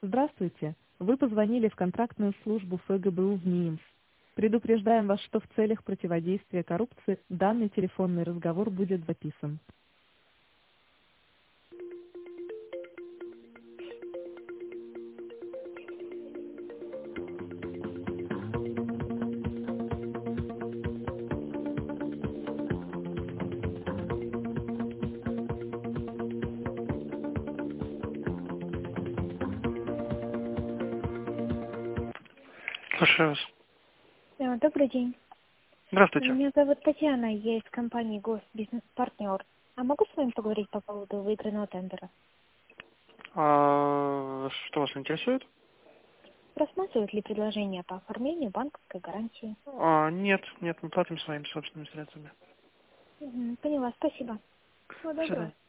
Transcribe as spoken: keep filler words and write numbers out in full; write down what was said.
Здравствуйте. Вы позвонили в контрактную службу ФГБУ в НИИМС. Предупреждаем вас, что в целях противодействия коррупции данный телефонный разговор будет записан. Слушаю вас. Э, Добрый день. Здравствуйте. Меня зовут Татьяна, я из компании Госбизнес-партнер. А могу с вами поговорить по поводу выигранного тендера? А, что вас интересует? Рассматривают ли предложение по оформлению банковской гарантии? А, нет, нет, мы платим своими собственными средствами. Мгм, поняла, спасибо. Всего До доброго. свидания.